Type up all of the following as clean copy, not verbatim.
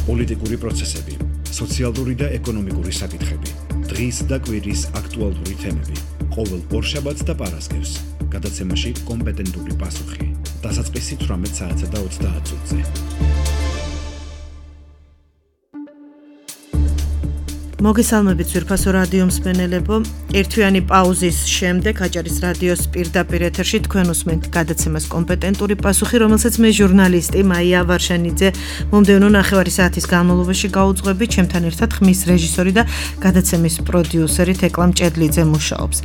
პოლიტიკური პროცესები, სოციალური და ეკონომიკური საკითხები, დღის და კვირის აქტუალური თემები, ყოველ ორშაბათს და პარასკევს, გადაცემაში კომპეტენტური პასუხი, დასაწყისი 18 საათსა და 30 წუთზე. მოგესალმებით ძვირფასო რადიო მსმენელებო, ერთვიანი პაუზის შემდეგ აჭარის რადიოს პირდაპირ ეთერში თქვენ უსმენთ გადაცემას კომპეტენტური პასუხი, რომელსაც მე ჟურნალისტი მაია ვარშანიძე მომდევნო ნახევარი საათის განმავლობაში გაუძღვები, ჩემთან ერთად ხმის რეჟისორი და გადაცემის პროდიუსერი თეკლა მჭედლიძე მუშაობს.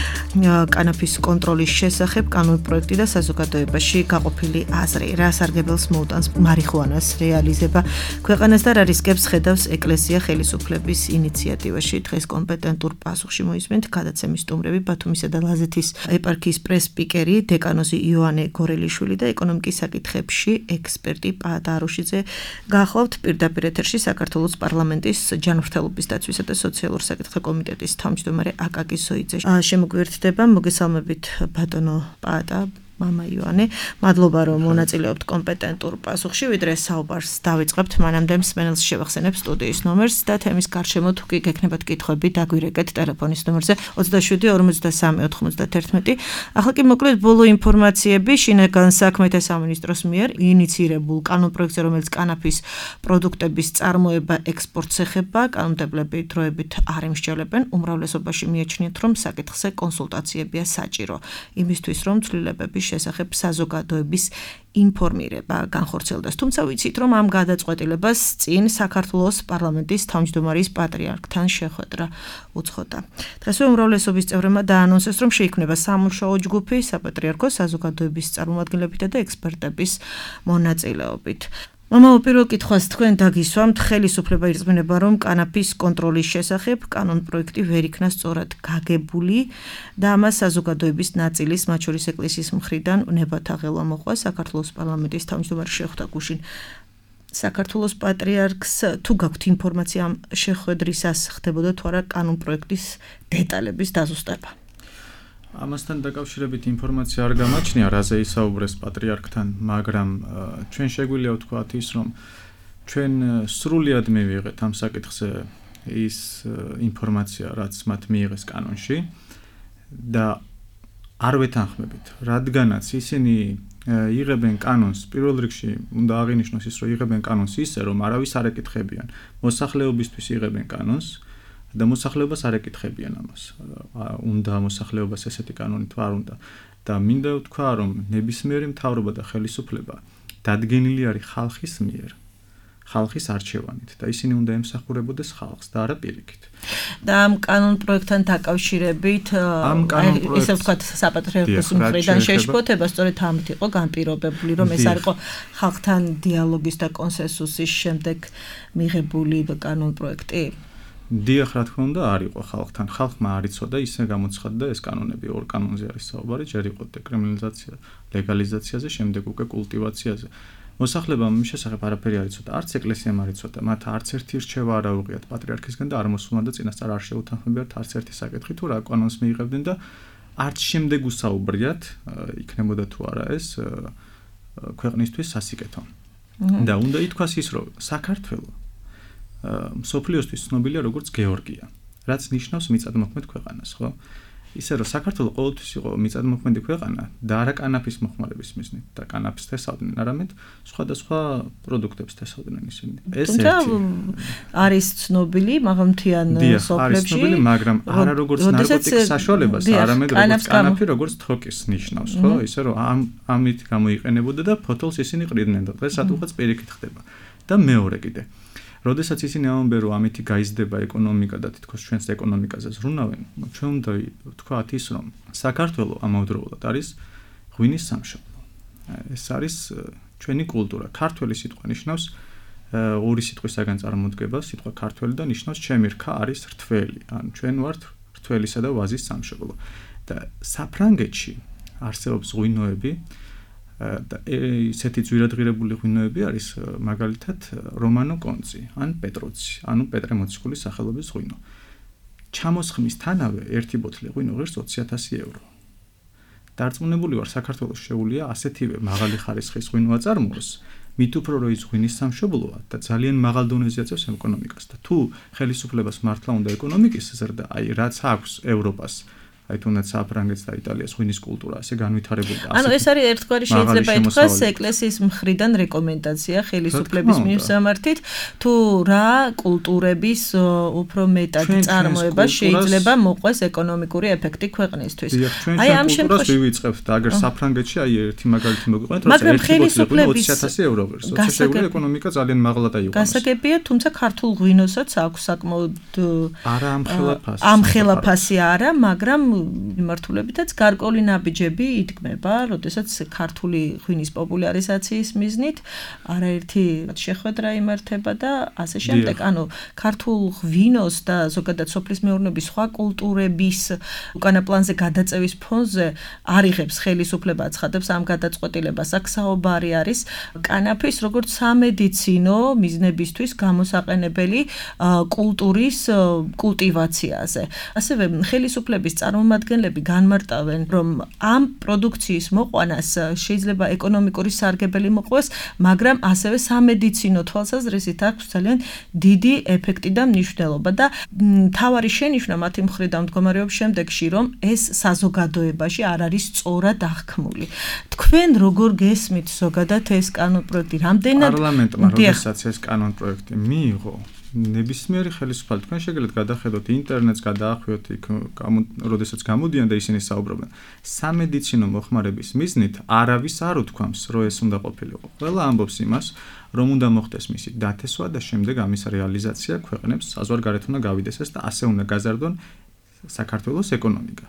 კანაფის კონტროლის შესახებ კანონპროექტი და საზოგადოებაში გაყოფილი აზრი, რა სარგებელს მოუტანს მარიხუანას რეალიზება ქვეყანას და რა რისკებს ხედავს ეკლესია ხელისუფლების ინიციატივაში. დღეს კომპეტენტურ პასუხში მოისმენთ გადაცემის სტუმრები ბათუმისა და ლაზეთის ეპარქიის პრეს-სპიკერი დეკანოზი იოანე გორელიშვილი და ეკონომიკის საკითხებში ექსპერტი პაატა აროშიძე. გახლავთ პირდაპირ ეთერში საქართველოს პარლამენტის ჯანმრთელობის დაცვისა და სოციალურ საკითხთა კომიტეტის თავმჯდომარე აკაკი ზოიძე. შემოგვიერთდება, მოგესალმებით ბატონო პაატა. მამა იოანე, მადლობა რომ მონაწილეობთ კომპეტენტურ პასუხში, ვიდრე საუბარს დავიწყებთ, მანამდე მსმენელს შევახსენებ სტუდიის ნომერს და თემის გარშემო თუ კი გექნებათ კითხვები, დაგვირეკეთ ტელეფონის ნომერზე 27 43 91. ახლა კი მოკლედ ბოლო ინფორმაციები შინაგან საქმეთა სამინისტროს მიერ ინიცირებულ კანონპროექტზე, რომელიც კანაფის პროდუქტების წარმოება ექსპორტს ეხება, კანონმდებლები დროებით არ იმსჯელებენ, უმრავლესობაში მიაჩნიათ, რომ საკითხზე კონსულტაციებია საჭირო, იმისთვის რომ ცვლილებები შესახებ საზოგადოების ინფორმირება განხორციელდეს. თუმცა ვიცით, რომ ამ გადაწყვეტილებას წინ საქართველოს პარლამენტის თავმჯდომარის პატრიარქთან შეხვედრა უცხოდა. დღესვე უმრავლესობის წევრებმა დაანონსეს, რომ შეიქმნება სამუშაო ჯგუფი საპატრიარქოს საზოგადოების წარმომადგენლებითა და ექსპერტების მონაწილეობით. მამაო, პირველ კითხვას თქვენ დაგისვამთ, ხელისუფლება ირწმუნება, რომ კანაფის კონტროლის შესახებ კანონპროექტი ვერ იქნა სწორად გაგებული და ამას საზოგადოების ნაწილის, მათ შორის ეკლესიის მხრიდან ნებათაღელვა მოყვა. საქართველოს პარლამენტის თავმჯდომარე შეხვდა გუშინ საქართველოს პატრიარქს. თუ გაქვთ ინფორმაცია ამ შეხვედრისას, ხდებოდა თუ არა კანონპროექტის დეტალების დაზუსტება? ამასთან დაკავშირებით ინფორმაცია არ გამაჩნია, რაზე ისაუბრეს პატრიარქთან, მაგრამ ჩვენ შეგვიძლია ვთქვათ ის, რომ ჩვენ სრულად მივიღეთ ამ საკითხზე ის ინფორმაცია, რაც მათ მიიღეს კანონში და არ ვეთანხმებით, რადგანაც ისინი იღებენ კანონს, პირველ რიგში უნდა აღინიშნოს ის, რომ იღებენ კანონს ისე, რომ არავის არ ეკითხებიან, მოსახლეობისთვის იღებენ კანონს და მოსახლეობას არ ეკითხებიან ამას. უნდა მოსახლეობას ესეთი კანონი თუ არ უნდა. და მინდა ვთქვა, რომ ნებისმიერი მთავრობა და ხელისუფლება დადგენილი არის ხალხის მიერ, ხალხის არჩევანით და ისინი უნდა ემსახურებოდეს ხალხს და არა პირიქით. და ამ კანონპროექტთან დაკავშირებით, ისე ვთქვათ, საპატრიარქოს მხრიდან შეშფოთება სწორედ ამით იყო განპირობებული, რომ ეს არ იყო ხალხთან დიალოგის და კონსენსუსის შემდეგ მიღებული კანონპროექტი? დიახ, რა თქმა უნდა, არ იყო ხალხთან. ხალხმა არ იცოდა, ისე გამოცხადდა ეს კანონები, ორ კანონზე არის საუბარი, ჯერ იყო დეკრიმინალიზაცია, ლეგალიზაციაზე, შემდეგ უკვე კულტივაციაზე. მოსახლებამ მის შესახებ არაფერი არ იცოდა, არც ეკლესიამ არ იცოდა, მათ არც ერთი რჩევა არ აუღიათ პატრიარქისგან და არ მოსულან და წინასწარ არ შეუთანხმებიათ არც ერთი საკითხი, თუ რა კანონს მიიღებდნენ და არც შემდეგ უსაუბრიათ, იქნებოდა თუ არა ეს ქვეყნისთვის სასიკეთო. და უნდა ითქვას ის, რომ საქართველო მსოფლიოსთვის ცნობილია როგორც გეორგია, რაც ნიშნავს მიწადმოქმედ ქვეყანას, ხო? ისე რომ საქართველო ყოველთვის იყო მიწადმოქმედი ქვეყანა და არა კანაფის მოხმარების მიზნით და კანაფის თესავდნენ, არამედ სხვადასხვა პროდუქტებს თესავდნენ ისინი. ეს ერთი არის ცნობილი მაღალმთიან სოფლებში. არის ცნობილი, მაგრამ არა როგორც ნარკოტიკის საშუალებას, არამედ როგორც კანაფი, როგორც თოკის ნიშნავს, ხო? ისე რომ ამით გამოიყენებოდა და ფოთოლს ისინი ყრიდნენ და დღეს რატომღაც პირიქით ხდება. და მეორე კიდე როდესაც ისინი ამბობენ, რომ ამითი გაიზრდება ეკონომიკა და თითქოს ჩვენს ეკონომიკაზე ზრუნავენ, ჩვენ უნდა ვთქვათ ის, რომ საქართველო ამავდროულად არის ღვინის სამშობლო. ეს არის ჩვენი კულტურა. ქართველი სიტყვა ნიშნავს ორი სიტყვისაგან წარმოდგება, სიტყვა ქართველი და ნიშნავს ჩემი რქა არის რთველი. ან ჩვენ ვართ რთველისა და ვაზის სამშობლო. და საფრანგეთში არსებობს ღვინოები და ესეთი ძვირადღირებული ღვინოები არის მაგალითად რომანო კონცი, ან პეტროცი, ანუ პეტრე მოციქულის სახელობის ღვინო. ჩამოსხმისთანავე ერთი ბოთლი ღვინო ღირს 20,000 euро. დარწმუნებული ვარ, საქართველოს შეუძლია ასეთივე მაღალი ხარისხის ღვინო აწარმოოს მით უფრო რო ის ღვინის სამშობლოა და ძალიან მაღალ დონეზე აწევს ეკონომიკას და თუ ხელისუფლებას მართლა უნდა ეკონომიკის ზრდა, აი რაც აქვს ევროპას აი თუნდაც საფრანგეთს და იტალიას ღვინის კულტურა ასე განვითარებული და ანუ ეს არის ერთგვარი შეიძლება ითქვას ეკლესიის მხრიდან რეკომენდაცია ხელისუფლების მიმსამართით თუ რა კულტურების უფრო მეტად წარმოება შეიძლება მოყვეს ეკონომიკური ეფექტი ქვეყნისთვის. აი ამ შემთხვევაში ვივიწყებთ და აგერ საფრანგეთში აი ერთი მაგალითი მოგვიყვანეთ როცა ხელისუფლების 20,000 ევრో ვერს 20,000 ევროს ეკონომიკა ძალიან მაღლა დაიყვანეს. გასაგებია, თუმცა ქართულ ღვინოსაც აქვს საკმაოდ არა ამხელაფასი არა, მაგრამ მიმართულებითაც გარკვეული ნაბიჯები იდგმება, როდესაც ქართული ღვინის პოპულარიზაციის მიზნით არაერთი შეხვედრა იმართება და ასე შემდეგ. ანუ ქართულ ღვინოს და ზოგადად სოფლის მეურნეობის სხვა კულტურების უკანა პლანზე გადაწევის ფონზე არიღებს ხელისუფლება აცხადებს ამ გადაწყვეტილებას. აქ საუბარი არის კანაფის როგორც სამედიცინო მიზნებისთვის გამოსაყენებელი კულტურის კულტივაციაზე. ასევე ხელისუფლების წარმომადგენლები განმარტავენ, რომ ამ პროდუქციის მოყვანას შეიძლება ეკონომიკური სარგებელი მოყვეს, მაგრამ ასევე სამედიცინო თვალსაზრისით აქვს ძალიან დიდი ეფექტი და მნიშვნელობა და მთავარი შენიშვნა მათი მხრიდან მდგომარეობს შემდეგში, რომ ეს საზოგადოებაში არ არის სწორად აღქმული. თქვენ როგორ გესმით ზოგადად ეს კანონპროექტი? რამდენად პარლამენტმა როდესაც ეს კანონპროექტი მიიღო ნებისმიერი ხელისუფალი თქვენ შეგიძლიათ გადახედოთ ინტერნეტს გადაახვიოთ იქ როდესაც გამოდიან და ისინი საუბრობენ სამედიცინო მოხმარების მიზნით არავის არ უთქვამს რომ ეს უნდა ყოფილიყო. ყველა ამბობს იმას რომ უნდა მოხდეს მისი დათესვა და შემდეგ ამის რეალიზაცია ქვეყნებს საზღვარგარეთ უნდა გავიდეს ეს და ასე უნდა გაზარდონ საქართველოს ეკონომიკა.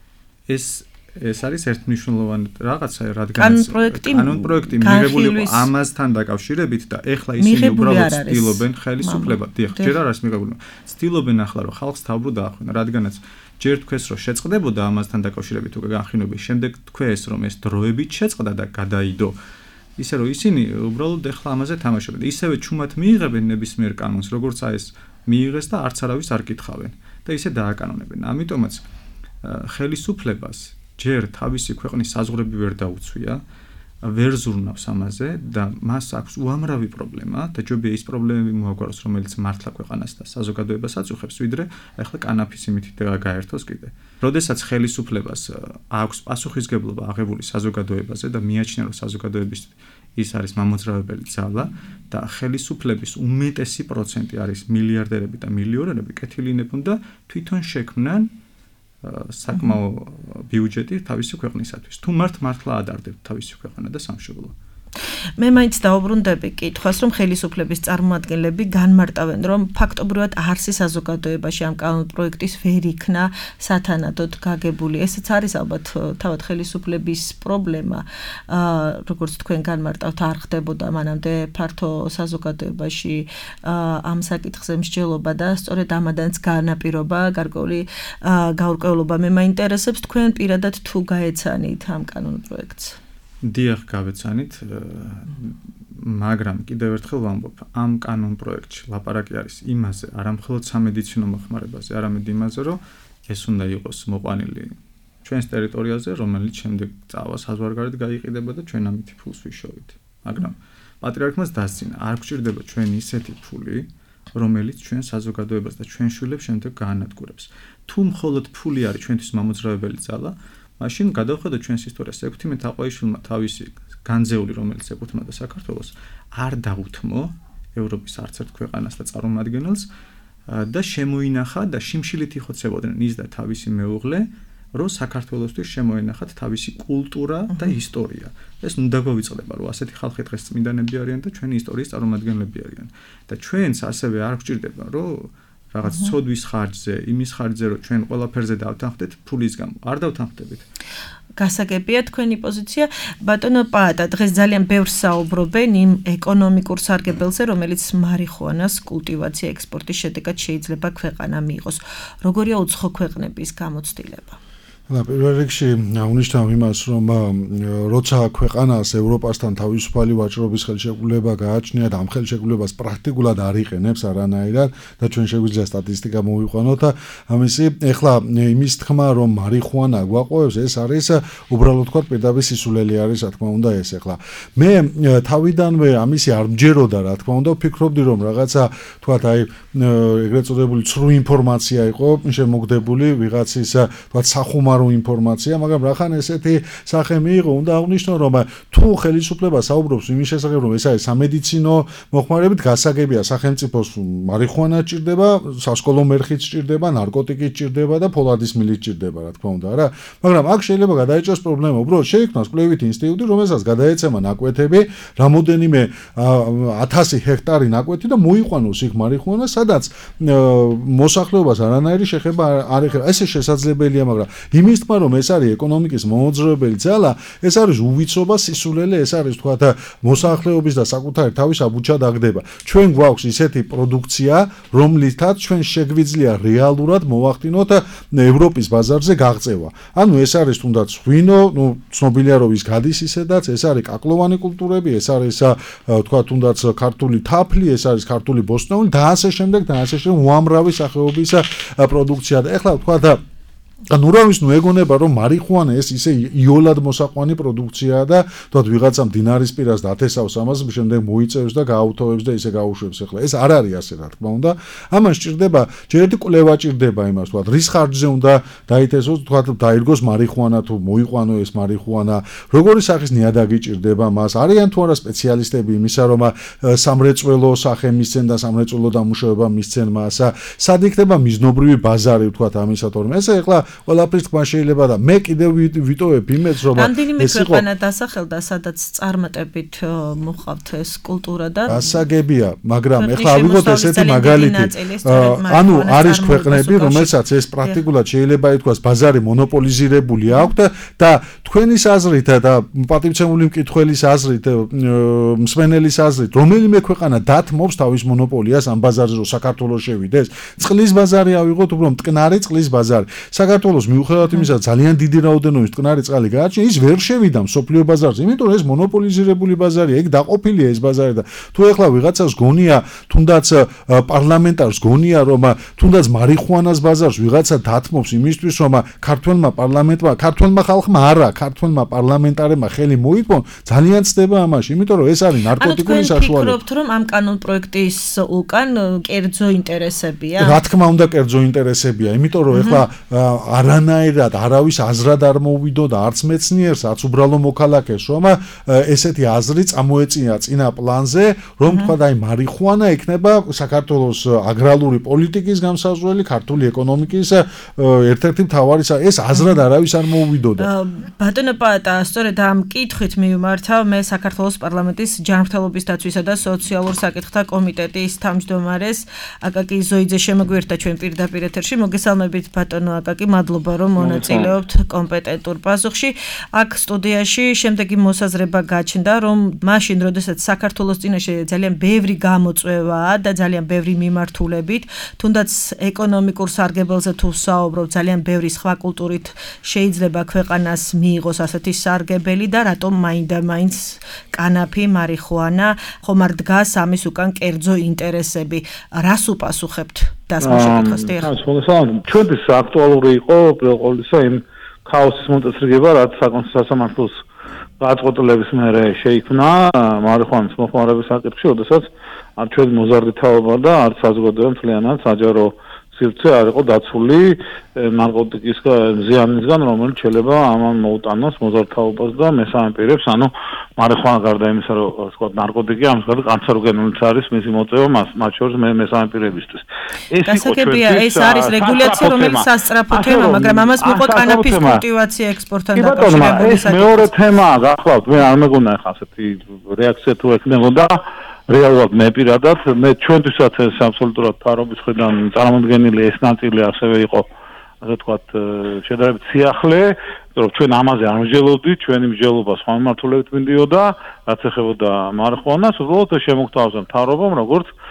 ეს არის ერთმნიშვნელოვანი რაღაცა, რადგან კანონპროექტი მიღებული იყო ამასთან დაკავშირებით და ეხლა ისინი უბრალოდ ცდილობენ ხელისუფლება, დიახ, ჯერ არ არის მიღებული. ცდილობენ ახლა რომ ხალხს თავბრუ დაახვინა, რადგანაც ჯერ თქვეს რომ შეწყდებოდა ამასთან დაკავშირებით უკვე განხილვები, შემდეგ თქვეს რომ ეს დროებით შეწყდა და გადაიდო. ისე რომ ისინი უბრალოდ ეხლა ამაზე თამაშობენ. ისევე ჩუმად მიიღებენ ნებისმიერ კანონს, როგორც ეს მიიღეს და არც არავის არ კითხავენ და ისე დააკანონებენ. ამიტომაც ხელისუფლებას ჯერ თავისი ქვეყნის საზღვრები ვერ დაუცვია, ვერ ზრუნავს ამაზე და მას აქვს უამრავი პრობლემა და ჯობია ის პრობლემები მოაგვაროს, რომელიც მართლა ქვეყანას და საზოგადოებას აწუხებს, ვიდრე ახლა კანაფის იმით გაერთოს კიდე. როდესაც ხელისუფლებას აქვს პასუხისგებლობა აღებული საზოგადოებაზე და მიაჩნია, რომ საზოგადოების ის არის მამოძრავებელი ძალა და ხელისუფლების უმეტესი პროცენტი არის მილიარდერები და მილიონერები, კეთილინებონ და თვითონ შექმნან საკმაო ბიუჯეტი თავისი ქვეყნისათვის. თუ მართლა ადარდებთ თავისი ქვეყანა და სამშობლო. მე მაინც დაუბრუნდები კითხვას, რომ ხელისუფლების წარმომადგენლები განმარტავენ, რომ ფაქტობრივად არსი საზოგადოებაში ამ კანონპროექტის ვერ იქნა სათანადოდ გაგებული. ესეც არის ალბათ თავად ხელისუფლების პრობლემა, როგორც თქვენ განმარტავთ, არ ხდებოდა მანამდე ფართო საზოგადოებაში ამ საკითხზე მსჯელობა და სწორედ ამადანაც განაპირობა გარკვეული გაურკვევლობა. მე მაინტერესებს თქვენ პირადად თუ გაეცანით ამ კანონპროექტს. დიახ, გავეცანით, მაგრამ კიდევ ერთხელ ვამბობ, ამ კანონპროექტში ლაპარაკი არის იმაზე, არა მხოლოდ სამედიცინო მოხმარებაზე, არამედ იმაზე, რომ ეს უნდა იყოს მოყვანილი ჩვენს ტერიტორიაზე, რომელიც შემდეგ წავა საზღვარგარეთ გაიყიდება და ჩვენ ამით ფულს ვიშოვით. მაგრამ პატრიარქმას დასცინა, არ გვჭირდება ჩვენ ისეთი ფული, რომელიც ჩვენ საზოგადოებას და ჩვენ შვილებს შემდეგ გაანადგურებს. თუ მხოლოდ ფული არის ჩვენთვის მამოძრავებელი ძალა, მაშინ გადავხედოთ ჩვენს ისტორიას. ექვთიმე თაყვაიშვილმა თავისი განძეული, რომელიც ეკუთვნოდა საქართველოს, არ დაუთმო ევროპის არც ერთ ქვეყანას და წარმომადგენელს და შემოინახა და შიმშილით იხოცებოდნენ ის და თავისი მეუღლე, რომ საქართველოსთვის შემოენახათ თავისი კულტურა და ისტორია. ეს უნდა გვიწყდება, რომ ასეთი ხალხი დღეს წმინდანები არიან და ჩვენი ისტორიის წარმომადგენლები არიან. და ჩვენც ასევე არ გვჭირდება, რომ რაღაც ცოდვის ხარჯზე, იმის ხარჯზე, რომ ჩვენ ყველაფერზე დავთანხმდეთ ფულის გამო. არ დავთანხმდებით. გასაგებია თქვენი პოზიცია. ბატონო პაატა, დღეს ძალიან ბევრს საუბრობენ იმ ეკონომიკურ სარგებელზე, რომელიც მარიხუანას კულტივაცია ექსპორტის შედეგად შეიძლება ქვეყანა მიიღოს. როგორია უცხო ქვეყნების გამოცდილება? პირველ რიგში უნიშნავ იმას, რომ როცა ქვეყანას ევროპასთან თავისუფალი ვაჭრობის ხელშეკრულება გააჩნია და ამ ხელშეკრულებას პრაქტიკულად არ იყენებს არანაირად და ჩვენ შეგვიძლია სტატისტიკა მოვიყვანოთ და ამისი ეხლა იმის თქმა, რომ მარიხუანა გვაყოლებს, ეს არის უბრალოდ თქვა პირდაპირ სისულელი არის, რა თქმა უნდა ეს ეხლა. მე თავიდანვე ამისი არ მჯეროდა, რა თქმა უნდა, ვფიქრობდი, რომ რაღაცა თქვა აი ეგრეთ წოდებული ცრუ ინფორმაცია იყო შემოგდებული ვიღაცის თქვა სახუმარო ინფორმაცია, მაგრამ რახან ესეთი სახე მიიღო, უნდა აღნიშნო, რომ თუ ხელისუფლება საუბრობს იმის შესახებ, რომ ეს არის სამედიცინო მოხმარებით გასაგებია სახელმწიფოს მარიხუანა ჭირდება, სასკოლო მერხიც ჭირდება, ნარკოტიკიც ჭირდება და ფოლადის მილიც ჭირდება, რა თქმა უნდა, რა. მაგრამ აქ შეიძლება გადაეჭრას პრობლემა, უბრალოდ შეიქმნას კვლევითი ინსტიტუტი, რომელსაც გადაეცემა ნაკვეთები, რამოდენიმე 1000 ჰექტარი ნაკვეთი და მოიყვანოს იქ მარიხუანა, სადაც მოსახლეობას არანაირი შეხება არ ეხება. ესე შესაძლებელია, მაგრამ იმის თქმა, რომ ეს არის ეკონომიკის მომოძრავებელი ძალა, ეს არის უვიცობა, სისულელე, ეს არის თქვა მოსახლეობის და საკუთარი თავის აბუჩა დაგდება. ჩვენ გვაქვს ისეთი პროდუქცია, რომლითაც ჩვენ შეგვიძლია რეალურად მოვახდინოთ ევროპის ბაზარზე გაღწევა. ანუ ეს არის თუნდაც ღვინო, ცნობილია რომ ის გადის ისედაც, ეს არის კაკლოვანი კულტურები, ეს არის თქვა თუნდაც ქართული თაფლი, ეს არის ქართული ბოსტნეული და ასე შემდეგ და ასე შემდეგ უამრავი სახეობის პროდუქცია და ეხლა თქვა და ნურავის ეგონება რომ მარიხუანა ეს ისე იოლად მოსაყვანი პროდუქციაა და თქო ვიღაცა მდინარის პირას დათესავს ამას შემდეგ მოიწევს და გააუთავებს და ისე გაუშვებს ახლა ეს არ არის ასე რა თქმა უნდა ამას ჭირდება ჯერ ერთი კვლევა ჭირდება იმას თქო რის ხარჯზე უნდა დაითესოს თქო დაირგოს მარიხუანა თუ მოიყვანო ეს მარიხუანა როგორი სახის ნიადაგი ჭირდება მას არიან თუ არა სპეციალისტები იმისა რომ სამრეწველო სახე მისცენ და სამრეწველო დამუშავება მისცენ მას სად იქნება მიზნობრივი ბაზარი თქო ამისა თორემ ესე ახლა ყველაფრის თქმა შეიძლება და მე კიდევ ვიტოვებ იმედს რომ ეს იყო ქვეყანა დასახელდა სადაც წარმატებით მოხავთ ეს კულტურა და გასაგებია მაგრამ ეხლა ავიღოთ ესეთი მაგალითი ანუ არის ქვეყნები რომელსაც ეს პრაქტიკულად შეიძლება ითქვას ბაზარი მონოპოლიზირებული აქვს და თქვენის აზრით და პატივცემული მკითხველის აზრით მსმენელის აზრით რომელიმე ქვეყანა დათმობს თავის მონოპოლიას ამ ბაზარზე რომ საქართველოს შევიდეს წყლის ბაზარი ავიღოთ უფრო მტკნარი წყლის ბაზარი საქართველოს მიუხედავად იმისა ძალიან დიდი რაოდენობის მტკნარი წყალი გააჩნია ის ვერ შევიდა მსოფლიო ბაზარზე იმიტომ რომ ეს მონოპოლიზირებული ბაზარია ეგ დაყოფილია ეს ბაზარი და თუ ეხლა ვიღაცას გონია თუნდაც პარლამენტარს გონია რომ თუნდაც მარიხუანას ბაზარს ვიღაცა დათმობს იმისთვის რომ ქართველმა ხალხმა არა ქართველმა პარლამენტარებმა ხელი მოითმონ ძალიან ცდება ამაში იმიტომ რომ ეს არის ნარკოტიკული საშუალება ფიქრობთ რომ ამ კანონ პროექტის უკან კერძო ინტერესებია რა თქმა უნდა კერძო ინტერესებია იმიტომ რომ ეხლა არანაირად არავის აზრად არ მოვიდო და არც მეცნიერს, არც უბრალო მოქალაქეს, რომ ესეთი აზრი წამოეწინა წინა პლანზე, რომ თქვა აი მარიხუანა იქნება საქართველოს აგრარული პოლიტიკის გამსაზღვრელი, ქართული ეკონომიკის ერთ-ერთი მთავარი ეს აზრად არავის არ მოვიდოდა. ბატონო პაატა, სწორედ ამ კითხვით მივმართავ მე საქართველოს პარლამენტის ჯანმრთელობის დაცვისა და სოციალურ საკითხთა კომიტეტის თავმჯდომარეს აკაკი ზოიძე შემოგვიერთდა ჩვენ პირდაპირ ეთერში. მოგესალმებით ბატონო აკაკი, მადლობა რომ მონაწილეობთ კომპეტენტურ პასუხში. აქ სტუდიაში შემდეგი მოსაზრება გაჩნდა, რომ მაშინ, როდესაც საქართველოს წინაშე ძალიან ბევრი გამოწვევაა და ძალიან ბევრი მიმართულებით, თუნდაც ეკონომიკურ სარგებელზე თუ საუბრობ, ძალიან ბევრი სხვა კულტურით შეიძლება ქვეყანას მიიღოს ასეთი სარგებელი და რატომ მაინდა-მაინც კანაფი, მარიხუანა ხომ არ დგას ამის უკან კერძო ინტერესები. რას უპასუხებთ? ჩვენთვის აქტუალური იყო პირველ ყოვლისა იმ ქაოსის მოწესრიგება, რაც სასამართლოს გაწყვეტილების მერე შეიქმნა მარიხუანის მოხმარების საკითხში, როდესაც არ ჩვენ მოზარდი თაობა და არც საზოგადოება მთლიანად საჯარო სივრცე არ იყო დაცული ნარკოტიკის ზიანისგან, რომელიც შეიძლება ამან მოუტანოს მოზარდ-თაობას და მესამე პირებს, ანუ მარიხუანა გარდა იმისა, რომ თქვა ნარკოტიკი ამისგან კანცეროგენულიც არის მისი მოწევა მათ შორის მესამე პირებისთვის. ეს არის რეგულაცია, რომელიც სასწრაფო თემა, მაგრამ ამას მოყვა კანაფის კულტივაცია ექსპორტთან დაკავშირებული საკითხი. მეორე თემაა, გახლავთ, მე არ მეგონა ახლა ასეთი რეაქცია თუ ექნებოდა რეალურად მე პირადად მე ჩვენთვისაც ეს აბსოლუტურად თარობის ხედან წარმოდგენილი ეს ნაწილი ასევე იყო ასე ვთქვათ შედარებით სიახლე რომ ჩვენ ამაზე არ მსჯელობდით ჩვენი მსჯელობა სხვა მიმართულებით მინდიოდა რაც ეხებოდა მარიხუანას უბრალოდ შემოგთავაზა მთავრობამ როგორც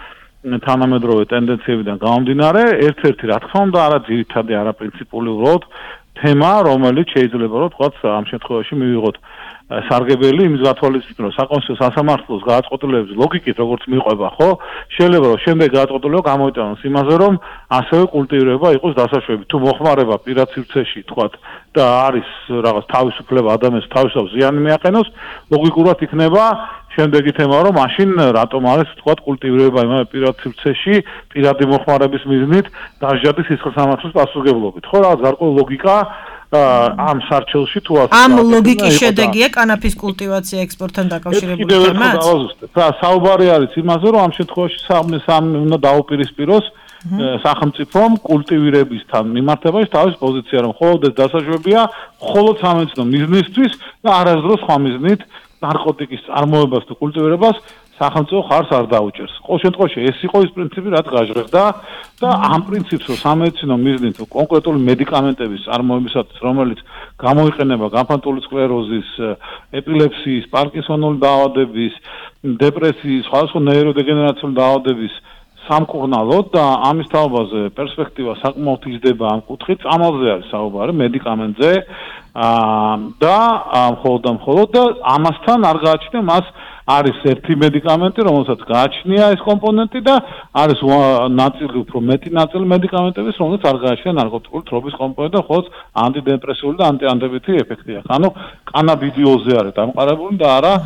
თანამედროვე ტენდენციებიდან გამომდინარე, ერთ-ერთი რა თქმა უნდა არა ძირითადი, არა პრინციპული უბრალოდ თემა, რომელიც შეიძლება რომ თქვათ ამ შემთხვევაში მივიღოთ სარგებელი იმის გათვალისწინებით, რომ საკონსტიტუციო სასამართლოს გადაწყვეტილების ლოგიკით როგორც მიყვება, ხო? შეიძლება რომ შემდეგ გადაწყვეტილება გამოიტანოს იმაზე, რომ ასევე კულტივირება იყოს დასაშვები. თუ მოხმარება პირად სივრცეში, თქვათ, და არის რაღაც თავისუფლება ადამიანს თავისუფლად ზიანი მიაყენოს, ლოგიკურად იქნება შემდეგი თემა, რომ მაშინ რატომ არის თქვათ კულტივირება იმავე პირად სივრცეში, პირადი მოხმარების მიზნით დასჯადი სისხლსამართლის პასუხისმგებლობით. ხო, რაღაც გარკვეული ლოგიკა ამ სარჩელში თუ ასე ამ ლოგიკის შედეგია კანაფის კულტივაცია ექსპორტთან დაკავშირებული თემაც? საუბარი არის იმაზე, რომ ამ შემთხვევაში სამი უნდა დაუპირისპიროს სახელმწიფომ კულტივირებისთან მიმართებაში თავის პოზიცია, რომ მხოლოდ ეს დასაშვებია, მხოლოდ სამედიცინო მიზნისთვის და არასდროს სხვა მიზნით ნარკოტიკის წარმოებას თუ კულტივირებას სახელმწიფო ხარს არ დაუჭერს. ყოველ შემთხვევაში ეს იყო ის პრინციპი, რაც გაჟღერდა და ამ პრინციპს რომ სამედიცინო მიზნით კონკრეტული მედიკამენტების წარმოებისათვის, რომელიც გამოიყენება განფანტული სკლეროზის, ეპილეფსიის, პარკინსონული დაავადების, დეპრესიის, სხვადასხვა ნეიროდეგენერაციული დაავადების სამკურნალოდ და ამის თაობაზე პერსპექტივა საკმაოდ იზრდება ამ კუთხით, ამაზე არის საუბარი მედიკამენტზე და მხოლოდ და ამასთან არ გააჩნია მას არის ერთი მედიკამენტი, რომელსაც გააჩნია ეს კომპონენტი და არის ნაწილი უფრო მეტი ნაწილი მედიკამენტების, რომელსაც არ გააჩნია ნარკოტიკული თრობის კომპონენტი, ხოლო ანტიდეპრესიული და ანტიანდებითი ეფექტი აქვს. ანუ კანაბიდიოზზე არის დამყარებული და არა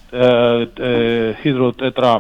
ჰიდროტეტრა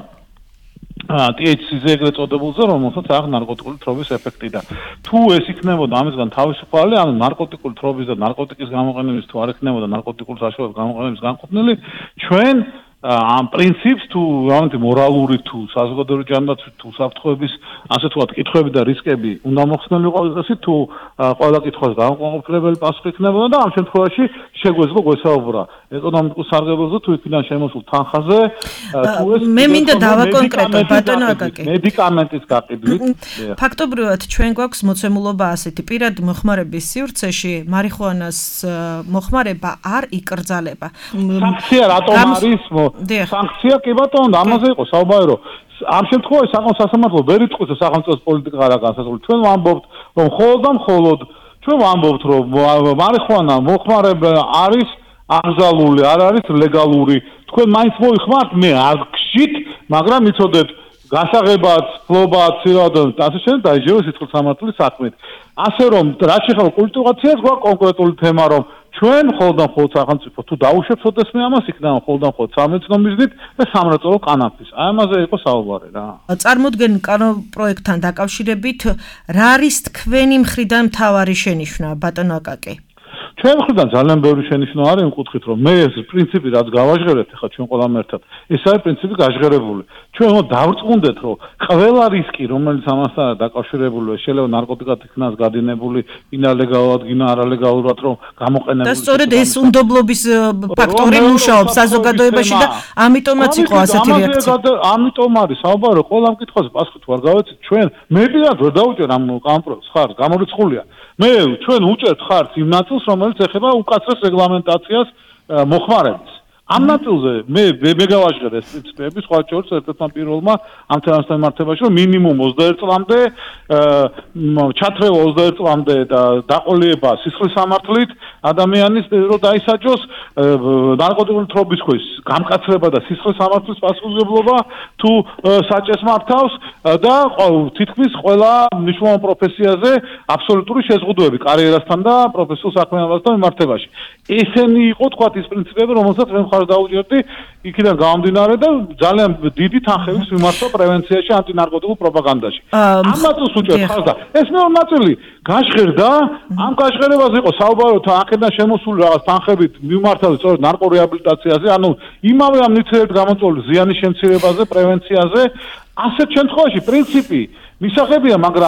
THC-ზე ეგრეთ წოდებულზე, რომელსაც აქვს ნარკოტიკული თრობის ეფექტი და თუ ეს იქნებოდა ამისგან თავისუფალი, ანუ ნარკოტიკული თრობის და ნარკოტიკის გამოყენების თუ არ იქნებოდა ნარკოტიკული საშუალების გამოყენების განკუთვნილი, ჩვენ ამ პრინციპს თუ რაღაცა მორალური თუ საზოგადოებრივი ჯანდაცვის თუ საფრთხეების ასე თქვათ კითხვები და რისკები უნდა მოხსნილიყო ისე თუ ყველა კითხვას დამოკიდებელი პასუხი იქნებოდა და ამ შემთხვევაში შეგვეძლო გვესაუბრა ეკონომიკურ სარგებლობაზე თუ იქიდან შემოსულ თანხაზე თუ ეს მე მინდა დავაკონკრეტო ბატონო აკაკი მედიკამენტის გაყიდვით ფაქტობრივად ჩვენ გვაქვს მოცემულობა ასეთი პირადი მოხმარების სივრცეში მარიხუანას მოხმარება არ იკრძალება სანქცია რატომ არის სანქცია კი ბატონო ამაზე იყო საუბარი რომ ამ შემთხვევაში სასამართლო ვერ იტყვის სახელმწიფოს პოლიტიკა არ განსაზღვრული ჩვენ ვამბობთ რომ მხოლოდ ჩვენ ვამბობთ რომ მარიხუანა მოხმარება არის აკრძალული არ არის ლეგალური თქვენ მაინც მოიხმართ მე არ გშით მაგრამ იცოდეთ გასაღებად, ფლობად, ცირადად, ასე შემდეგ დაიჯეროს სისხლსამართლის საქმით. ასე რომ რაც შეხება კულტივაციას გვაქვს კონკრეტული თემა რომ ჩვენ მხოლოდ სახელმწიფო თუ დაუშვებთ მე ამას იქნება მხოლოდ სამედიცინო მიზნით და სამრეწველო კანაფის. აი ამაზე იყო საუბარი რა. წარმოდგენ კანონპროექტთან დაკავშირებით რა არის თქვენი მხრიდან მთავარი შენიშვნა ბატონო აკაკი? ჩვენ მხრიდან ძალიან ბევრი შენიშვნა არის იმ კუთხით რომ მე ეს პრინციპი რაც გავაჟღერებთ ხა ჩვენ ყველამ ერთად ეს არის პრინციპი გაჟღერებული ჩვენ დავrწმუნდეთ რომ ყველა რისკი რომელიც ამასთან დაკავშირებული შეიძლება ნარკოტიკად იქნას გადინებული ინალეგალურად გინა არალეგალურად რომ გამოყენებული და სწორედ ეს უნდობლობის ფაქტორი მუშაობს საზოგადოებაში და ამიტომაც იყო ასეთი რეაქცია ამიტომ არის საუბარი რომ ყველა მკითხვაზე პასუხი თუ არ გავეცით ჩვენ მე პირადად ვერ დავუჭერ ამ კამპროს ხარ გამორიცხულია მე ჩვენ უჭერთ ხართ იმ ნაწილს რომელიც ეხება უკაცრეს რეგლამენტაციას მოხმარების ამ ნაწილზე მე გავაჟღერ ეს პრინციპები სხვა შორის ერთ-ერთმა პირველმა ამ თემასთან მიმართებაში რომ მინიმუმ 21 წლამდე ჩათრევა 21 წლამდე და დაყოლება სისხლისამართლით ადამიანის რომ დაისაჯოს ნარკოტიკული თრობის ქვეშ გამკაცრება და სისხლისამართლის პასუხისმგებლობა თუ საჭეს მართავს და თითქმის ყველა მნიშვნელოვან პროფესიაზე აბსოლუტური შეზღუდვები კარიერასთან და პროფესიულ საქმიანობასთან მიმართებაში ესენი იყო თქვათ ის პრინციპები რომელსაც მე მხარს დაუჭერდი იქიდან გამომდინარე და ძალიან დიდი თანხების მიმართვა პრევენციაში ანტინარკოტიკულ პროპაგანდაში ამ ნაწილს უჭერთ ხარ და ეს მეორე ნაწილი გაჟღერდა ამ გაჟღერებაზე იყო საუბარი რომ აქედან შემოსული რაღაც თანხებით მიმართავდა სწორედ ნარკორეაბილიტაციაზე ანუ იმავე ამ ნივთიერებებით გამოწვეული ზიანის შემცირებაზე პრევენციაზე ასეთ შემთხვევაში პრინციპი მისაღებია მაგრამ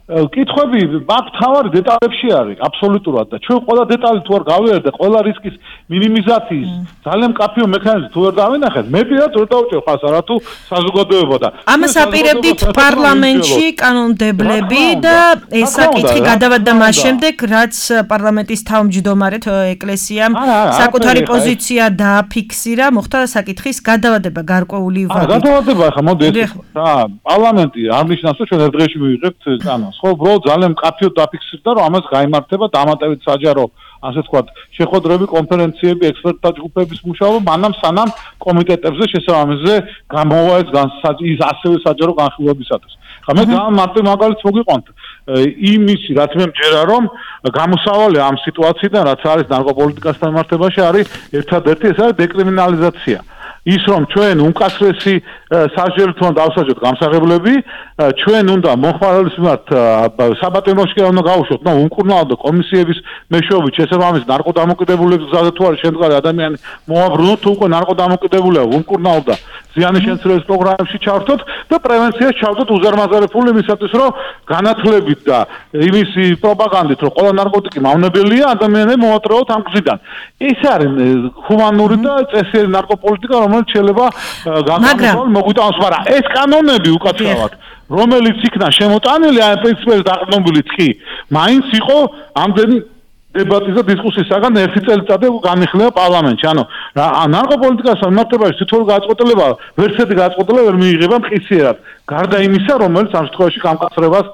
კითხვები მაგ თავარი დეტალებში არის აბსოლუტურად და ჩვენ ყველა დეტალი თუ არ გავიარეთ და ყველა რისკის მინიმიზაციის ძალიან მკაფიო მექანიზმი თუ არ დავინახეთ მე პირადად ვერ დავჭერ ხას არა თუ საზოგადოება და ამას აპირებდით პარლამენტში კანონმდებლები და ეს საკითხი გადავადდა მას შემდეგ რაც პარლამენტის თავმჯდომარედ ეკლესიამ საკუთარი პოზიცია დააფიქსირა მოხდა საკითხის გადავადება გარკვეული ვადით გადავადება ხა მოდი ეს რა პარლამენტი არ ნიშნავს რომ ჩვენ ერთ დღეში მივიღებთ კანონს ხო უბრალოდ ძალიან მკაფიოდ დაფიქსირდა რომ ამას გაიმართება დამატებით საჯარო ასე ვთქვათ შეხვედრები კონფერენციები ექსპერტთა ჯგუფების მუშაობა მანამ სანამ კომიტეტებზე შესაბამისზე გამოვა ის ასევე საჯარო განხილვებისათვის ხა მე ძალიან მარტო მაგალითს მოგიყვანთ იმისი რაც მე მჯერა რომ გამოსავალი ამ სიტუაციიდან რაც არის ნარკოპოლიტიკასთან მიმართებაში არის ერთადერთი ეს არის დეკრიმინალიზაცია ის რომ ჩვენ უმკაცრესი სასჯელით უნდა დავსაჯოთ გამსაღებლები ჩვენ უნდა მოხმარების მიმართ საბატონოში უნდა გავუშვოთ ნუ უმკურნალო კომისიების მეშვეობით შესაბამის ნარკოდამოკიდებულების გზაზე თუ არის შემდგარი ადამიანი მოაბრუნოთ თუ უკვე ნარკოდამოკიდებულია უმკურნალო და ზიანის შემცირების პროგრამებში ჩავერთოთ და პრევენციას ჩავთოთ უზარმაზარებული იმისათვის რომ განათლებით და იმისი პროპაგანდით რომ ყველა ნარკოტიკი მავნებელია ადამიანები მოატრეოთ ამ გზიდან ეს არის ჰუმანური და წესიერი ნარკოპოლიტიკა რომელიც შეიძლება გაგამოსვლა მოგვიტანოს მაგრამ ეს კანონები უკაცრავად რომელიც იქნა შემოტანილი ამ პრინციპებზე დაყრდნობილიც კი მაინც იყო ამდენი დებატის და დისკუსიისაგან ერთი წელიწადი განიხილება პარლამენტში. ანუ ნარკოპოლიტიკასთან მიმართებაში თითოეული გაწყვეტილება, ვერცერთი გაწყვეტილება ვერ მიიღება მყისიერად. გარდა იმისა, რომელიც ამ შემთხვევაში გამკაცრებას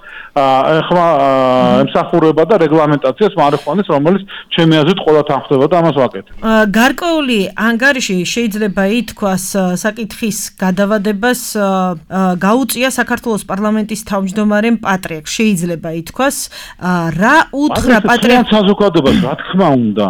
ემსახურება და რეგლამენტაციას მარიხუანის, რომელიც ჩემი აზრით ყველა თანხდება და ამას ვაკეთებ. გარკვეული ანგარიში შეიძლება ითქვას საკითხის გადავადებას გაუწია საქართველოს პარლამენტის თავმჯდომარემ პატრიარქს. შეიძლება ითქვას რა უთხრა პატრიარქს საზოგადოებას, რა თქმა უნდა,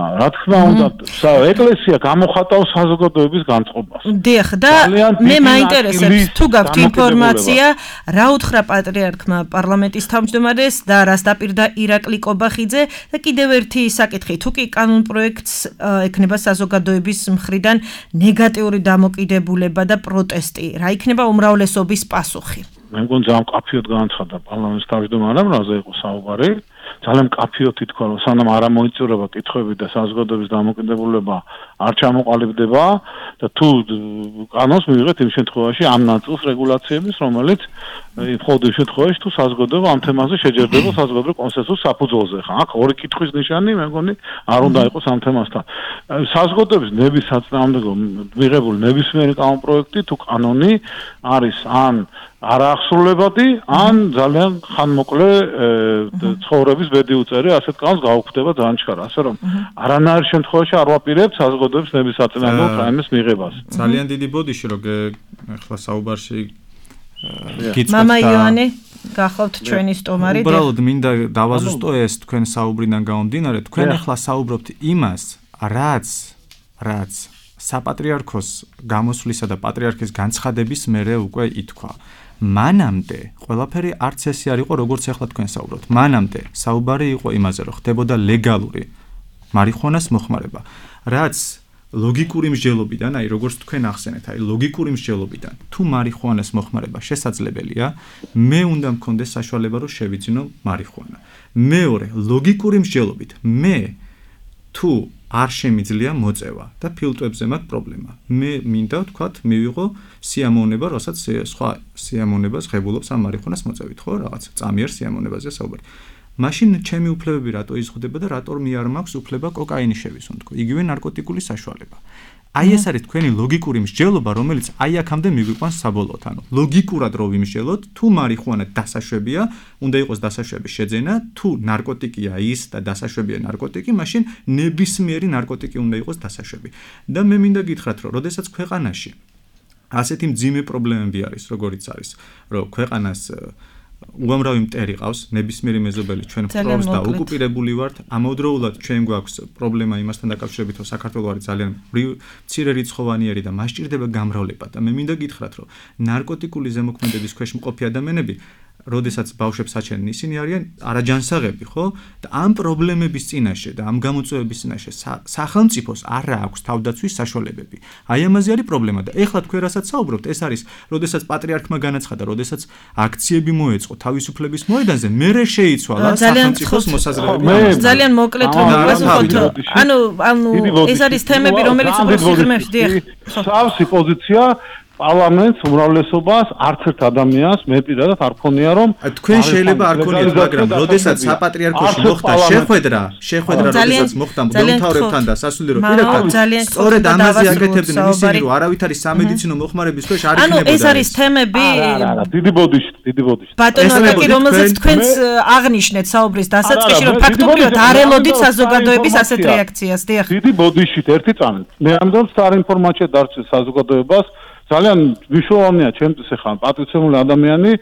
ეკლესია გამოხატავს საზოგადოების განწყობას. დიახ, და მე მაინტერესებს თუ გაქვთ ინფორმაცია, რა უთხრა პატრიარქმა პარლამენტის თავმჯდომარეს და რას დაპირდა ირაკლი კობახიძე და კიდევ ერთი საკითხი, თუ კი კანონპროექტს ექნება საზოგადოების მხრიდან ნეგატიური დამოკიდებულება და პროტესტი, რა იქნება უმრავლესობის პასუხი? მე მგონი ძალიან მკაფიოდ განაცხადა პარლამენტის თავმჯდომარემ, რაზე იყო საუბარი. ძალიან მკაფიოდ ითქვა, რომ სანამ არ ამოიწურება კითხვები და საზოგადოების დამოკიდებულება არ ჩამოყალიბდება და თუ კანონს მივიღეთ იმ შემთხვევაში ამ ნაწილს რეგულაციების, რომელიც მხოლოდ იმ შემთხვევაში თუ საზოგადოება ამ თემაზე შეჯერდება საზოგადოებრივ კონსენსუსის საფუძველზე. ხა აქ ორი კითხვის ნიშანი მე მგონი არ უნდა იყოს ამ თემასთან. საზოგადოების ნების საწინააღმდეგო მიღებული ნებისმიერი კანონპროექტი თუ კანონი არის ან არაახსრულებადი, ან ძალიან ხანმოკლე ცხოვრების ბედი უწერი, ასეთ კანონს გაუქმდება ძალიან ჩქარა, ასე რომ არანაირ შემთხვევაში არ ვაპირებთ საზოგადოების ნების საწინააღმდეგო რაიმეს მიღებას. ძალიან დიდი ბოდიში რომ ახლა საუბარში მამა იოანე გახავთ ჩვენი სტომარი. უბრალოდ მინდა დავაზუსტო ეს თქვენ საუბრიდან გამომდინარე, თქვენ ახლა საუბრობთ იმას, რაც საპატრიარქოს გამოსვლისა და პატრიარქის განცხადების მერე უკვე ითქვა. მანამდე ყველაფერი არც ესე არ იყო, როგორც ახლა თქვენ საუბრობთ. მანამდე საუბარი იყო იმაზე, რომ ხდებოდა ლეგალური მარიხუანას მოხმარება, რაც ლოგიკური მსჯელობიდან, აი როგორც თქვენ ახსენეთ, აი ლოგიკური მსჯელობიდან, თუ მარიხუანას მოხმარება შესაძლებელია, მე უნდა მქონდეს საშუალება, რომ შევიძინო მარიხუანა. მეორე, ლოგიკური მსჯელობით, მე თუ არ შემიძლია მოწევა და ფილტვებზე მაქვს პრობლემა. მე მინდა ვთქვათ, მივიღო სიამოვნება, რასაც სხვა სიამოვნებას ღებულობს ამ მარიხუანას მოწევით, ხო, რაღაც წამიერ სიამოვნებაზე საუბარი. მაშინ ჩემი უფლებები რატო იზღუდება და რატო მე არ მაქვს უფლება კოკაინის შევისუნთქო, იგივე ნარკოტიკული საშუალება. აი ეს არის თქვენი ლოგიკური მსჯელობა, რომელიც აი აქამდე მიგვიყვანს საბოლოოდ. ანუ ლოგიკურად რო ვიმსჯელოთ, თუ მარიხუანა დასაშვებია, უნდა იყოს დასაშვების შეძენა, თუ ნარკოტიკია ის და დასაშვებია ნარკოტიკი, მაშინ ნებისმიერი ნარკოტიკი უნდა იყოს დასაშვები. და მე მინდა გითხრათ, რომ როდესაც ქვეყანაში ასეთი მძიმე პრობლემები არის, როგორიც არის, რომ ქვეყანას უამრავი მტერი ყავს, ნებისმიერი მეზობელი ჩვენ ვფრობს და ოკუპირებული ვართ. ამავდროულად ჩვენ გვაქვს პრობლემა იმასთან დაკავშირებით, რომ საქართველო არის ძალიან მცირე რიცხოვანიერი და მას სჭირდება გამრავლება და მე მინდა გითხრათ, რომ ნარკოტიკული ზემოქმედების ქვეშ მყოფი ადამიანები როდესაც ბავშვებს აჩენენ, ისინი არიან არაჯანსაღები, ხო? და ამ პრობლემების წინაშე და ამ გამოწვევების წინაშე სახელმწიფოს არ აქვს თავდაცვის საშუალებები. აი ამაზე არის პრობლემა და ეხლა თქვენ რასაც საუბრობთ, ეს არის, როდესაც პატრიარქმა განაცხადა, როდესაც აქციები მოეწყო თავისუფლების მოედანზე, მერე შეიცვალა სახელმწიფოს მოსაზრებები. ძალიან მოკლედ ვასრულოთ. ანუ ეს არის თემები, რომელიც უბრალოდ დიახ. სავსე პოზიცია პარლამენტს უმრავლესობას არც ერთ ადამიანს მე პირადად არ ქონია რომ თქვენ შეიძლება არ ქონიათ, მაგრამ როდესაც საპატრიარქოში მოხდა შეხვედრა როდესაც მოხდა მდელმთავრებთან და სასულიერო პირებთან სწორედ ამაზე აკეთებდნენ ისინი რომ არავითარი სამედიცინო მოხმარების ქვეშ არ იქნებოდა. ანუ ეს არის თემები დიდი ბოდიში ბატონო აკაკი, რომელზეც თქვენს აღნიშნეთ საუბრის დასაწყისში რომ ფაქტობრივად არ ელოდით საზოგადოების ასეთ რეაქციას. დიახ. დიდი ბოდიშით ერთი წამით მე ამიტომ სტარ ინფორმაცია დარჩეს საზოგადოებას ძალიან მნიშვნელოვანია ჩემთვის ახლა პატრიციული ადამიანი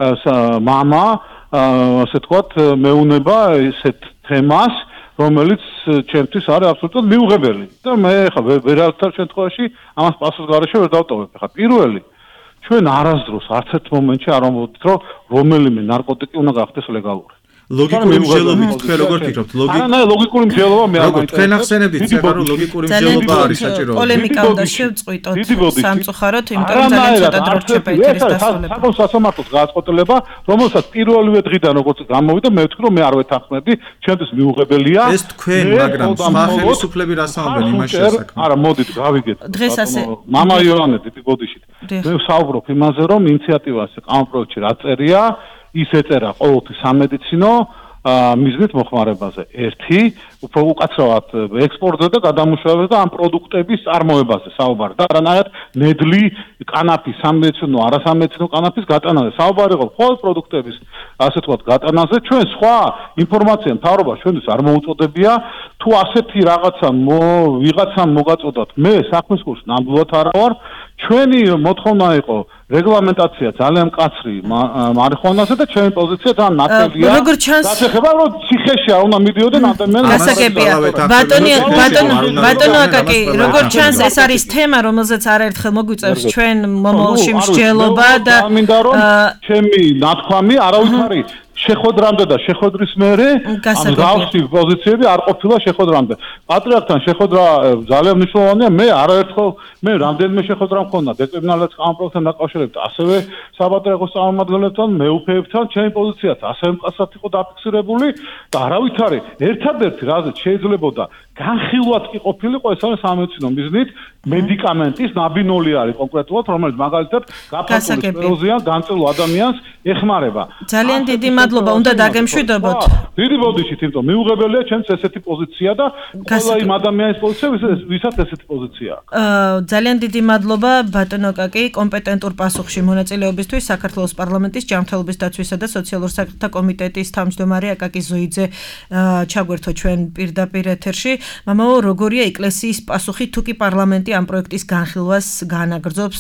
მამა ასე თქვათ მეუნება ესეთ თემას რომელიც ჩემთვის არის აბსოლუტურად მიუღებელი და მე ახლა ვერასდროს შემთხვევაში ამას პასუხს გარეშე ვერ დავტოვებ. ახლა პირველი ჩვენ არასდროს არც ერთ მომენტში არ ვამბობთ რომ რომელიმე ნარკოტიკი უნდა გახდეს ლეგალური. ლოგიკური მსჯელობით თქვენ როგორ ფიქრობთ? არა, ლოგიკური მსჯელობა მე არ მაინტერესებს. თქვენ ახსენებდით ცეკა რომ ლოგიკური მსჯელობა არის საჭირო. პოლემიკა უნდა შევწყვიტოთ სამწუხაროდ, იმიტომ რომ ძალიან ცოტა დრო რჩება ეთერის დასრულება. საკონსულტაციო სასამართლოს გააწყობილება, რომელსაც პირველივე დღიდან როგორც გამოვიდა, მე ვთქვი რომ მე არ ვეთანხმები, ჩემთვის მიუღებელია. ეს თქვენ, მაგრამ სხვა ხელისუფლები რას ამბობენ იმას შესახებ? არა, მოდით გავიგეთ. დღეს ასე მამა იონე დიდი ბოდიშით. მე ვსაუბრობ იმაზე რომ ინიციატივას კამპროექტში რა წერია ის ეწერა ყოველთვის სამედიცინო მიზნით მოხმარებაზე. ერთი, უფრო უკაცრავად ექსპორტზე და გადამუშავებაზე და ამ პროდუქტების წარმოებაზე საუბარი. და არანაირად ნედლი კანაფის, სამედიცინო, არასამედიცინო კანაფის გატანაზე. საუბარი იყო მხოლოდ პროდუქტების, ასე თქვათ, გატანაზე. ჩვენ სხვა ინფორმაცია მთავრობა ჩვენთვის არ მოუწოდებია. თუ ასეთი რაღაცა ვიღაცამ მოგაწოდათ, მე საქმის კურსს ნამდვილად არ ვარ. ჩვენი მოთხოვნა იყო რეგლამენტაცია ძალიან მკაცრი მარიხუანაზე და ჩემი პოზიცია ძალიან ნათელია. როგორ ჩანს გასაგებია რომ ციხეში არ უნდა მიდიოდნენ ადამიანები. გასაგებია. ბატონო აკაკი, როგორ ჩანს ეს არის თემა, რომელზეც არაერთხელ მოგვიწევს ჩვენ მომავალში მსჯელობა და ჩემი ნათქვამი არავითარი შეხვედრამდე და შეხვედრის მერე ამ გავსი პოზიციები არ ყოფილა შეხვედრამდე. პატრიარქთან შეხვედრა ძალიან მნიშვნელოვანია. მე არაერთხელ მე რამდენიმე შეხვედრა მქონდა დეკრიმინალიზაციის კამპროექტთან დაკავშირებით, ასევე საპატრიარქოს წარმომადგენლებთან, მეუფეებთან, ჩემი პოზიციაც ასევე მკაცრად იყო დაფიქსირებული და არავითარი ერთადერთი რაზეც შეიძლებოდა განხილვად კი ყოფილიყო ეს არის სამედიცინო მიზნით მედიკამენტის ნაბინოლი არის კონკრეტულად რომელიც მაგალითად გაფართოების სკლეროზიან განწილულ ადამიანს ეხმარება. ძალიან დიდი მადლობა, უნდა დაგემშვიდობოთ. დიდი ბოდიშით, იმიტომ მიუღებელია ჩემს ესეთი პოზიცია და ყველა იმ ადამიანის პოზიცია, ვისაც ესეთი პოზიცია აქვს. ძალიან დიდი მადლობა ბატონო აკაკი კომპეტენტურ პასუხში მონაწილეობისთვის. საქართველოს პარლამენტის ჯანმრთელობის დაცვისა და სოციალურ საკითხთა კომიტეტის თავმჯდომარე აკაკი ზოიძე ჩაგვერთო ჩვენ პირდაპირ ეთერში. მამაო, როგორია ეკლესიის პასუხი, თუ კი პარლამენტი ამ პროექტის განხილვას განაგრძობს,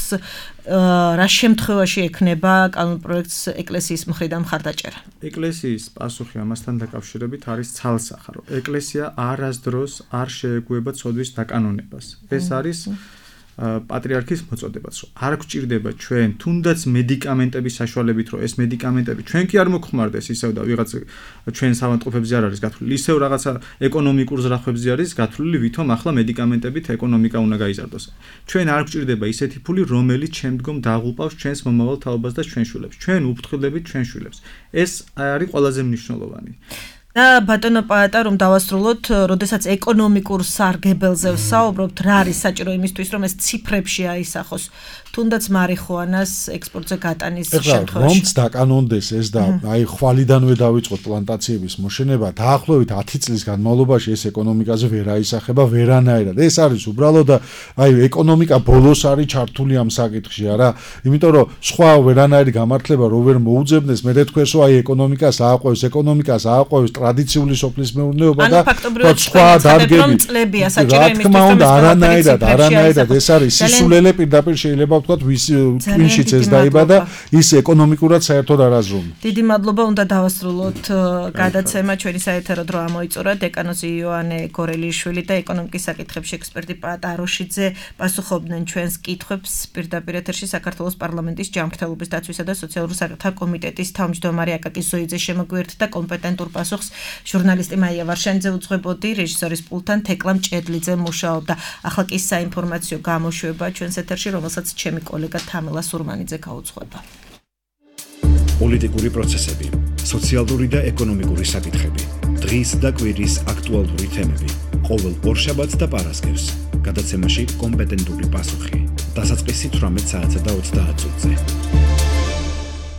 რა შემთხვევაში ექნება კანონპროექტს ეკლესიის მხრიდან მხარდაჭერა? ეკლესიის პასუხი ამასთან დაკავშირებით არის ცალსახა, რომ ეკლესია არასდროს არ შეეგუება ცოდვის დაკანონებას. ეს არის პატრიარქის მოწოდებაც, რომ არ გვჭირდება ჩვენ თუნდაც მედიკამენტების საშუალებით, რომ ეს მედიკამენტები ჩვენ კი არ მოხმარდეს ისევ და ვიღაც ჩვენ ავადმყოფებზე არ არის გათვლილი, ისევ რაღაცა ეკონომიკურ ზრახვებზე არის გათვლილი, ვითომ ახლა მედიკამენტებით ეკონომიკა უნდა გაიზარდოს. ჩვენ არ გვჭირდება ისეთი ფული, რომელიც შემდგომ დაღუპავს ჩვენს მომავალ თაობას და ჩვენ შვილებს. ჩვენ უფრთხილდებით ჩვენ შვილებს. ეს არის ყველაზე მნიშვნელოვანი. და ბატონო პაატა, რომ დავასრულოთ, როდესაც ეკონომიკურ სარგებელზე ვსაუბრობთ, რა არის საჭირო იმისთვის, რომ ეს ციფრებში აისახოს, თუნდაც მარიხუანას ექსპორტზე გატანის შემთხვევაში. რომც დაკანონდეს ეს და აი ხვალიდანვე დავიწყოთ პლანტაციების მოშენება, დაახლოებით 10 წლის განმავლობაში ეს ეკონომიკაზე ვერ აისახება ვერანაირად. ეს არის უბრალოდ აი ეკონომიკა ბოლოს არის ჩართული ამ საკითხში, არა? იმიტომ რომ სხვა ვერანაირი გამართლება რო ვერ მოუძებნეს, მე თქვენს რომ აი ეკონომიკას ააყვევს ტრადიციული სოფლის მეურნეობა და სხვა დარგები. წლებია საჭირო იმისთვის, რომ არანაირად ეს არის სისულელე პირდაპირ შეიძლება ვთქვათ, twin-შიც ეს დაიბადა, ის ეკონომიკურად საერთოდ არაზრუნ. დიდი მადლობა, უნდა დავასრულოთ გადაცემა ჩვენი საეთერო დრო ამოიწურა დეკანოზი იოანე გორელიშვილი და ეკონომიკის საკითხებში ექსპერტი პაატ აროშიძე პასუხობდნენ ჩვენს კითხვებს პირდაპირ ეთერში საქართველოს პარლამენტის ჯანმრთელობის დაცვისა და სოციალურ საკითხთა კომიტეტის თავმჯდომარე აკაკი ზოიძე შემოგვიერთდა კომპეტენტურ პასუხს ჟურნალისტი მაია ვარშანიძე უძღვებოდი რეჟისორის პულტთან თეკლა მჭედლიძე მუშაობდა. ახლა კი საინფორმაციო გამოშვება ჩვენს ეთერში, რომელსაც ჩემი კოლეგა თამილა სურმანიძე გაუძღვება. პოლიტიკური პროცესები, სოციალური და ეკონომიკური საკითხები, დღის და კვირის აქტუალური თემები, ყოველ ორშაბათს და პარასკევს, გადაცემაში კომპეტენტური პასუხი. დასაწყისი 18 საათსა და 30 წუთზე.